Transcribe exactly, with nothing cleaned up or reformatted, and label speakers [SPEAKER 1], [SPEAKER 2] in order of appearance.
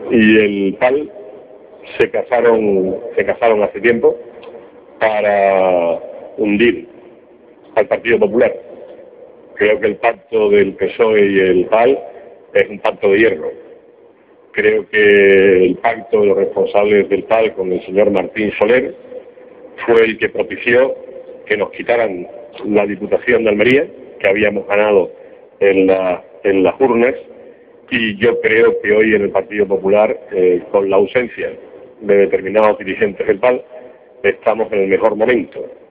[SPEAKER 1] y el P A L se casaron, se casaron hace tiempo para hundir al Partido Popular. Creo que el pacto del P S O E y el P A L es un pacto de hierro. Creo que el pacto de los responsables del P A L con el señor Martín Soler fue el que propició que nos quitaran la Diputación de Almería, que habíamos ganado en, la, en las urnas, y yo creo que hoy en el Partido Popular, eh, con la ausencia de determinados dirigentes del P A L, estamos en el mejor momento.